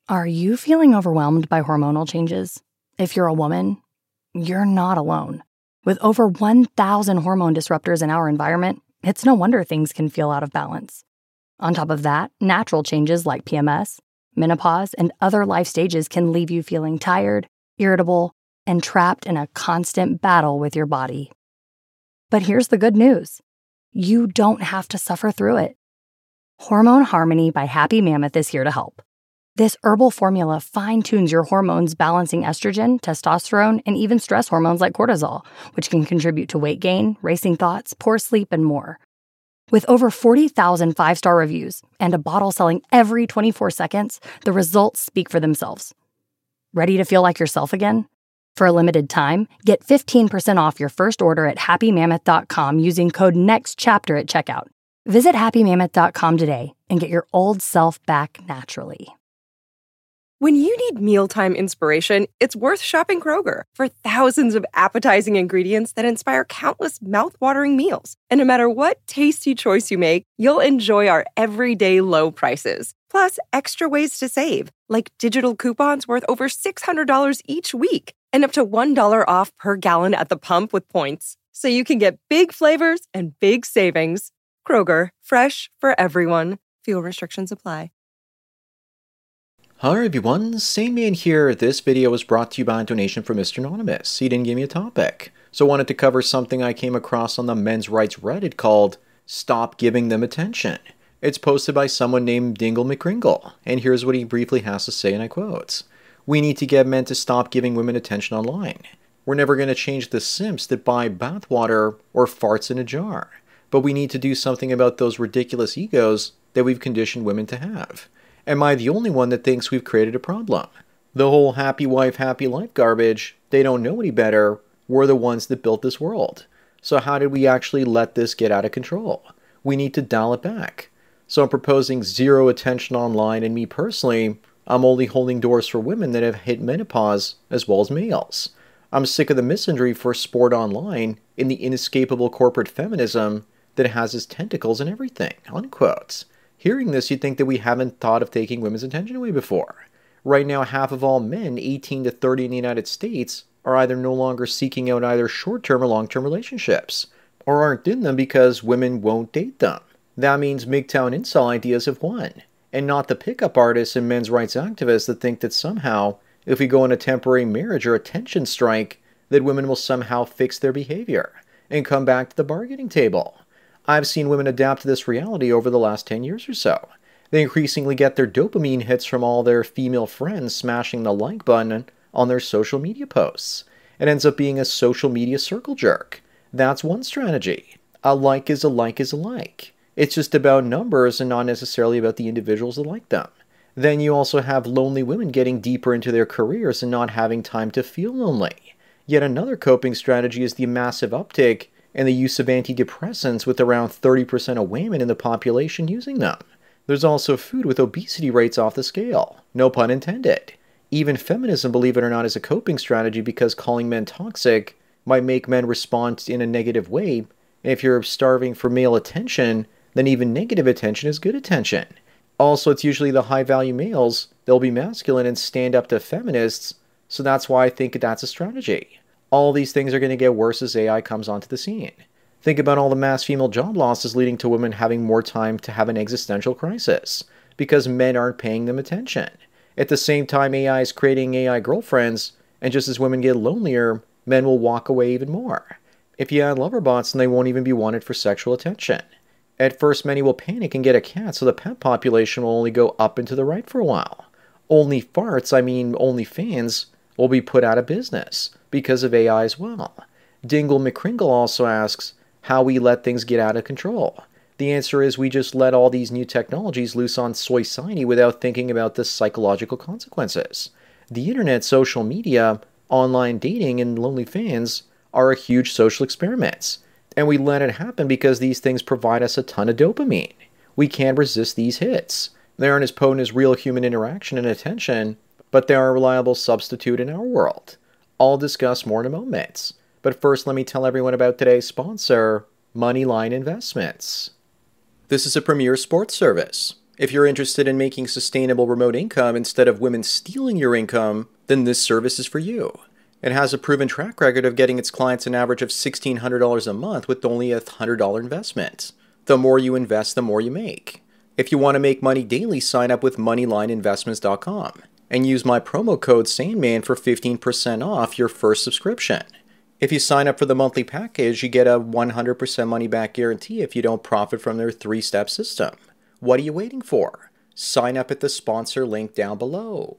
Are you feeling overwhelmed by hormonal changes? If you're a woman, you're not alone. With over 1,000 hormone disruptors in our environment, it's no wonder things can feel out of balance. On top of that, natural changes like PMS, menopause, and other life stages can leave you feeling tired, irritable, and trapped in a constant battle with your body. But here's the good news. You don't have to suffer through it. Hormone Harmony by Happy Mammoth is here to help. This herbal formula fine-tunes your hormones, balancing estrogen, testosterone, and even stress hormones like cortisol, which can contribute to weight gain, racing thoughts, poor sleep, and more. With over 40,000 five-star reviews and a bottle selling every 24 seconds, the results speak for themselves. Ready to feel like yourself again? For a limited time, get 15% off your first order at happymammoth.com using code NEXTCHAPTER at checkout. Visit happymammoth.com today and get your old self back naturally. When you need mealtime inspiration, it's worth shopping Kroger for thousands of appetizing ingredients that inspire countless mouth-watering meals. And no matter what tasty choice you make, you'll enjoy our everyday low prices. Plus, extra ways to save, like digital coupons worth over $600 each week and up to $1 off per gallon at the pump with points. So you can get big flavors and big savings. Kroger, fresh for everyone. Fuel restrictions apply. Hi everyone, Sane Man here. This video was brought to you by a donation from Mr. Anonymous. He didn't give me a topic, so I wanted to cover something I came across on the men's rights Reddit called Stop Giving Them Attention. It's posted by someone named Dingle McCringle, and here's what he briefly has to say, and I quote, "We need to get men to stop giving women attention online. We're never going to change the simps that buy bathwater or farts in a jar, but we need to do something about those ridiculous egos that we've conditioned women to have. Am I the only one that thinks we've created a problem? The whole happy wife, happy life garbage, they don't know any better, we're the ones that built this world. So how did we actually let this get out of control? We need to dial it back. So I'm proposing zero attention online, and me personally, I'm only holding doors for women that have hit menopause as well as males. I'm sick of the misandry for sport online in the inescapable corporate feminism that has its tentacles in everything." Unquote. Hearing this, you'd think that we haven't thought of taking women's attention away before. Right now, half of all men 18 to 30 in the United States are either no longer seeking out either short-term or long-term relationships, or aren't in them because women won't date them. That means MGTOW and incel ideas have won, and not the pickup artists and men's rights activists that think that somehow, if we go on a temporary marriage or attention strike, that women will somehow fix their behavior and come back to the bargaining table. I've seen women adapt to this reality over the last 10 years or so. They increasingly get their dopamine hits from all their female friends smashing the like button on their social media posts. It ends up being a social media circle jerk. That's one strategy. A like is a like is a like. It's just about numbers and not necessarily about the individuals that like them. Then you also have lonely women getting deeper into their careers and not having time to feel lonely. Yet another coping strategy is the massive uptake and the use of antidepressants, with around 30% of women in the population using them. There's also food, with obesity rates off the scale. No pun intended. Even feminism, believe it or not, is a coping strategy because calling men toxic might make men respond in a negative way. And if you're starving for male attention, then even negative attention is good attention. Also, it's usually the high-value males. They'll be masculine and stand up to feminists, so that's why I think that's a strategy. All these things are going to get worse as AI comes onto the scene. Think about all the mass female job losses leading to women having more time to have an existential crisis because men aren't paying them attention. At the same time, AI is creating AI girlfriends, and just as women get lonelier, men will walk away even more. If you add lover bots, then they won't even be wanted for sexual attention. At first, many will panic and get a cat, so the pet population will only go up and to the right for a while. Only OnlyFans, will be put out of business because of AI as well. Dingle McCringle also asks how we let things get out of control. The answer is we just let all these new technologies loose on society without thinking about the psychological consequences. The internet, social media, online dating, and OnlyFans are a huge social experiments. And we let it happen because these things provide us a ton of dopamine. We can't resist these hits. They aren't as potent as real human interaction and attention, but they are a reliable substitute in our world. I'll discuss more in a moment. But first, let me tell everyone about today's sponsor, Moneyline Investments. This is a premier sports service. If you're interested in making sustainable remote income instead of women stealing your income, then this service is for you. It has a proven track record of getting its clients an average of $1,600 a month with only a $100 investment. The more you invest, the more you make. If you want to make money daily, sign up with MoneyLineInvestments.com and use my promo code Sandman for 15% off your first subscription. If you sign up for the monthly package, you get a 100% money-back guarantee if you don't profit from their 3-step system. What are you waiting for? Sign up at the sponsor link down below.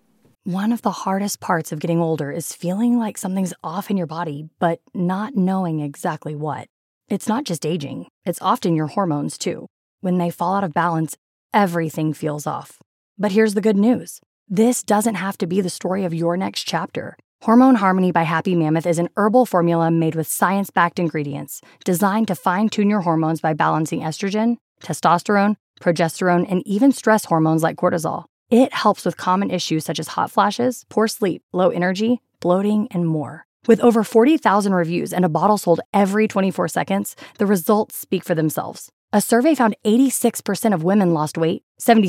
One of the hardest parts of getting older is feeling like something's off in your body, but not knowing exactly what. It's not just aging, it's often your hormones too. When they fall out of balance, everything feels off. But here's the good news. This doesn't have to be the story of your next chapter. Hormone Harmony by Happy Mammoth is an herbal formula made with science-backed ingredients designed to fine-tune your hormones by balancing estrogen, testosterone, progesterone, and even stress hormones like cortisol. It helps with common issues such as hot flashes, poor sleep, low energy, bloating, and more. With over 40,000 reviews and a bottle sold every 24 seconds, the results speak for themselves. A survey found 86% of women lost weight,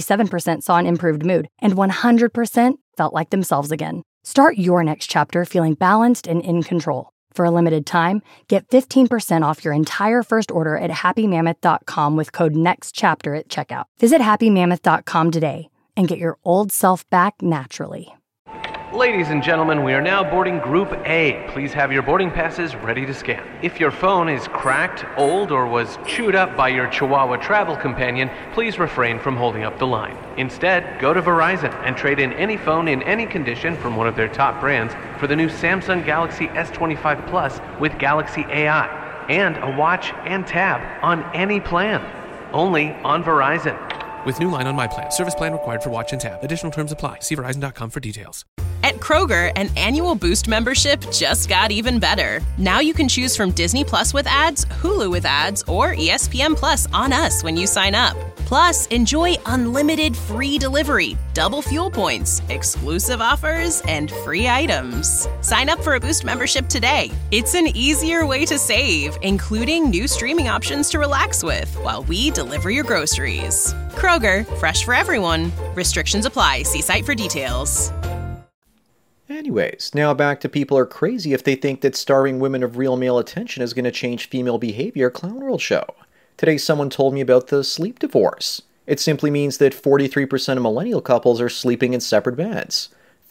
77% saw an improved mood, and 100% felt like themselves again. Start your next chapter feeling balanced and in control. For a limited time, get 15% off your entire first order at happymammoth.com with code NEXTCHAPTER at checkout. Visit happymammoth.com today and get your old self back naturally. Ladies and gentlemen, we are now boarding Group A. Please have your boarding passes ready to scan. If your phone is cracked, old, or was chewed up by your Chihuahua travel companion, please refrain from holding up the line. Instead, go to Verizon and trade in any phone in any condition from one of their top brands for the new Samsung Galaxy S25 Plus with Galaxy AI and a watch and tab on any plan. Only on Verizon. With new line on My Plan. Service plan required for watch and tab. Additional terms apply. See Verizon.com for details. At Kroger, an annual Boost membership just got even better. Now you can choose from Disney Plus with ads, Hulu with ads, or ESPN Plus on us when you sign up. Plus, enjoy unlimited free delivery, double fuel points, exclusive offers, and free items. Sign up for a Boost membership today. It's an easier way to save, including new streaming options to relax with while we deliver your groceries. Kroger, fresh for everyone. Restrictions apply. See site for details. Anyways, now back to people are crazy if they think that starving women of real male attention is going to change female behavior Clown World show. Today someone told me about the sleep divorce. It simply means that 43% of millennial couples are sleeping in separate beds,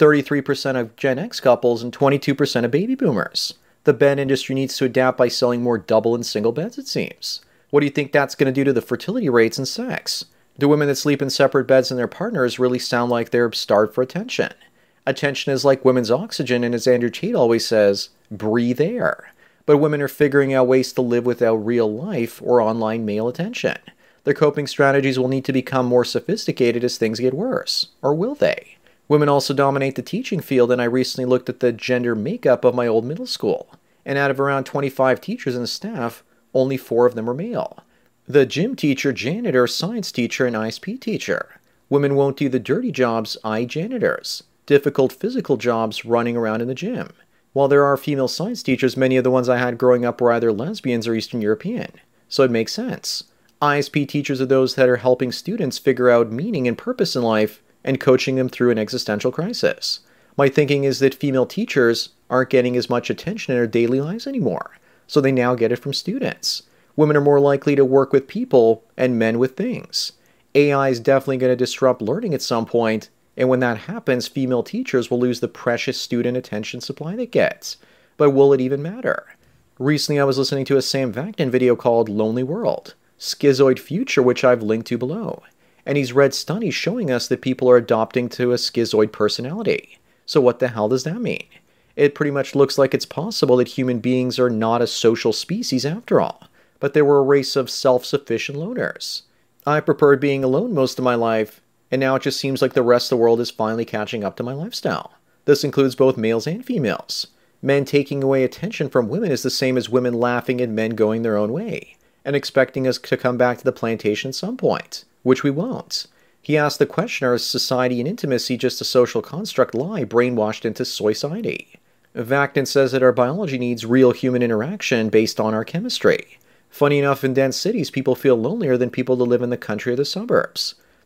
33% of Gen X couples, and 22% of baby boomers. The bed industry needs to adapt by selling more double and single beds, it seems. What do you think that's going to do to the fertility rates and sex? Do women that sleep in separate beds and their partners really sound like they're starved for attention? Attention is like women's oxygen, and as Andrew Tate always says, breathe air. But women are figuring out ways to live without real life or online male attention. Their coping strategies will need to become more sophisticated as things get worse. Or will they? Women also dominate the teaching field, and I recently looked at the gender makeup of my old middle school. And out of around 25 teachers and staff, only 4 of them were male. The gym teacher, janitor, science teacher, and ISP teacher. Women won't do the dirty jobs, i.e. janitors. Difficult physical jobs running around in the gym. While there are female science teachers, many of the ones I had growing up were either lesbians or Eastern European. So it makes sense. ISP teachers are those that are helping students figure out meaning and purpose in life and coaching them through an existential crisis. My thinking is that female teachers aren't getting as much attention in their daily lives anymore, so they now get it from students. Women are more likely to work with people and men with things. AI is definitely going to disrupt learning at some point, and when that happens, female teachers will lose the precious student attention supply they get. But will it even matter? Recently I was listening to a Sam Vaknin video called Lonely World, Schizoid Future, which I've linked to below. And he's read studies showing us that people are adopting to a schizoid personality. So what the hell does that mean? It pretty much looks like it's possible that human beings are not a social species after all, but they were a race of self-sufficient loners. I preferred being alone most of my life, and now it just seems like the rest of the world is finally catching up to my lifestyle. This includes both males and females. Men taking away attention from women is the same as women laughing at men going their own way, and expecting us to come back to the plantation at some point, which we won't. He asked the questioner, is society and intimacy just a social construct lie brainwashed into society? Vaknin says that our biology needs real human interaction based on our chemistry. Funny enough, in dense cities, people feel lonelier than people that live in the country or the suburbs.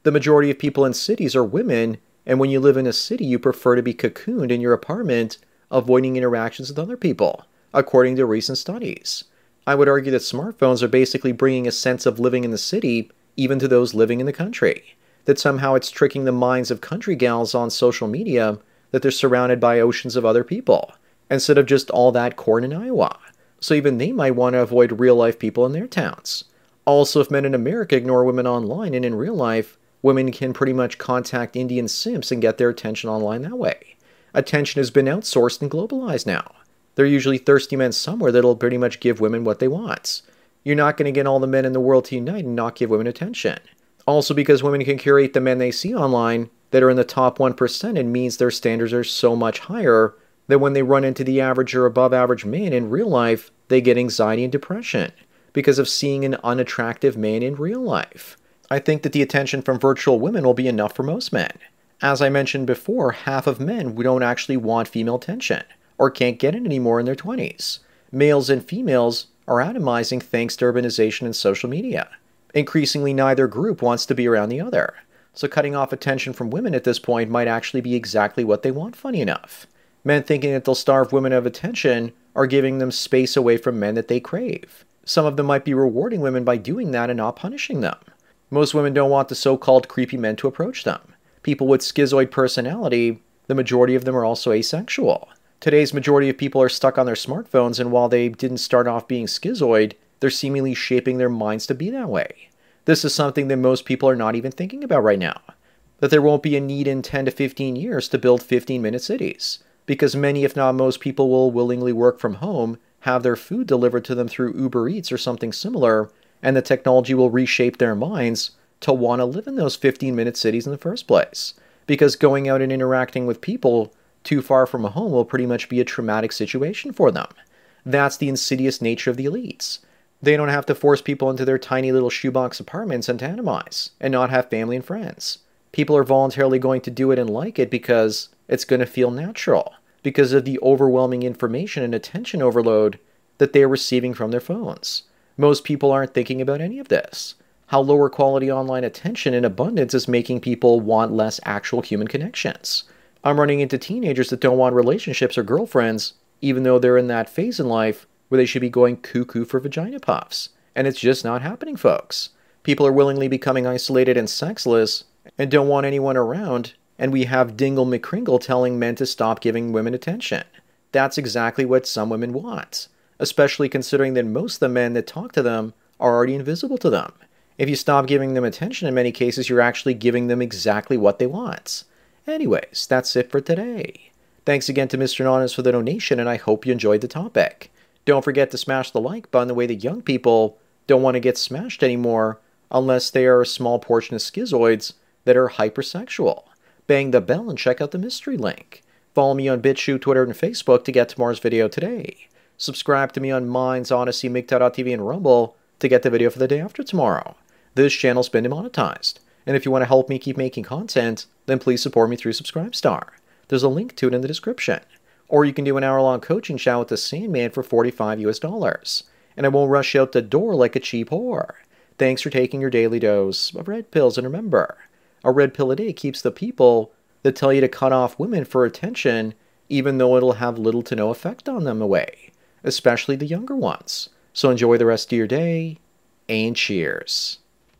The majority of people in cities are women, and when you live in a city, you prefer to be cocooned in your apartment, avoiding interactions with other people, according to recent studies. I would argue that smartphones are basically bringing a sense of living in the city even to those living in the country. That somehow it's tricking the minds of country gals on social media that they're surrounded by oceans of other people, instead of just all that corn in Iowa. So even they might want to avoid real-life people in their towns. Also, if men in America ignore women online and in real life, women can pretty much contact Indian simps and get their attention online that way. Attention has been outsourced and globalized now. There are usually thirsty men somewhere that'll pretty much give women what they want. You're not going to get all the men in the world to unite and not give women attention. Also, because women can curate the men they see online that are in the top 1%, it means their standards are so much higher that when they run into the average or above average man in real life, they get anxiety and depression because of seeing an unattractive man in real life. I think that the attention from virtual women will be enough for most men. As I mentioned before, half of men don't actually want female attention or can't get it anymore in their 20s. Males and females are atomizing thanks to urbanization and social media. Increasingly, neither group wants to be around the other. So cutting off attention from women at this point might actually be exactly what they want, funny enough. Men thinking that they'll starve women of attention are giving them space away from men that they crave. Some of them might be rewarding women by doing that and not punishing them. Most women don't want the so-called creepy men to approach them. People with schizoid personality, the majority of them are also asexual. Today's majority of people are stuck on their smartphones, and while they didn't start off being schizoid, they're seemingly shaping their minds to be that way. This is something that most people are not even thinking about right now. That there won't be a need in 10 to 15 years to build 15-minute cities, because many, if not most people, will willingly work from home, have their food delivered to them through Uber Eats or something similar, and the technology will reshape their minds to want to live in those 15-minute cities in the first place. Because going out and interacting with people too far from home will pretty much be a traumatic situation for them. That's the insidious nature of the elites. They don't have to force people into their tiny little shoebox apartments and atomize, and not have family and friends. People are voluntarily going to do it and like it because it's going to feel natural, because of the overwhelming information and attention overload that they are receiving from their phones. Most people aren't thinking about any of this. How lower quality online attention in abundance is making people want less actual human connections. I'm running into teenagers that don't want relationships or girlfriends, even though they're in that phase in life where they should be going cuckoo for vagina puffs. And it's just not happening, folks. People are willingly becoming isolated and sexless and don't want anyone around, and we have Dingle McCringle telling men to stop giving women attention. That's exactly what some women want, especially considering that most of the men that talk to them are already invisible to them. If you stop giving them attention, in many cases, you're actually giving them exactly what they want. Anyways, that's it for today. Thanks again to Mr. Anonymous for the donation, and I hope you enjoyed the topic. Don't forget to smash the like button the way that young people don't want to get smashed anymore unless they are a small portion of schizoids that are hypersexual. Bang the bell and check out the mystery link. Follow me on BitChute, Twitter, and Facebook to get tomorrow's video today. Subscribe to me on Minds, Odyssey, MGTOW.TV, and Rumble to get the video for the day after tomorrow. This channel's been demonetized, and if you want to help me keep making content, then please support me through Subscribestar. There's a link to it in the description. Or you can do an hour-long coaching chat with the Sandman for $45 and I won't rush out the door like a cheap whore. Thanks for taking your daily dose of red pills, and remember, a red pill a day keeps the people that tell you to cut off women for attention, even though it'll have little to no effect on them away, especially the younger ones. So enjoy the rest of your day, and cheers.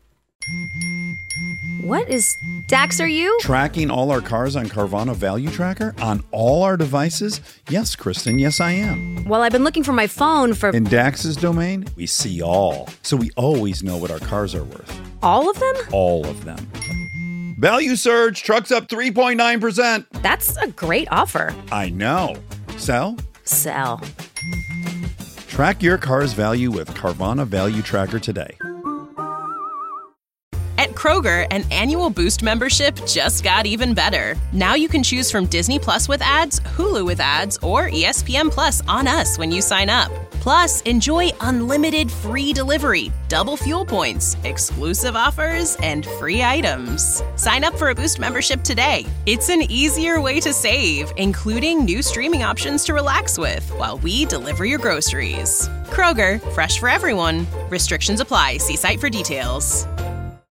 What is... Dax, are you? Tracking all our cars on Carvana Value Tracker on all our devices? Yes, Kristen, yes I am. Well, I've been looking for my phone for... In Dax's domain, we see all. So we always know what our cars are worth. All of them? All of them. Value surge, trucks up 3.9%. That's a great offer. I know. Sell? Sell. Track your car's value with Carvana Value Tracker today. At Kroger, an annual Boost membership just got even better. Now you can choose from Disney Plus with ads, Hulu with ads, or ESPN Plus on us when you sign up. Plus, enjoy unlimited free delivery, double fuel points, exclusive offers, and free items. Sign up for a Boost membership today. It's an easier way to save, including new streaming options to relax with while we deliver your groceries. Kroger, fresh for everyone. Restrictions apply. See site for details.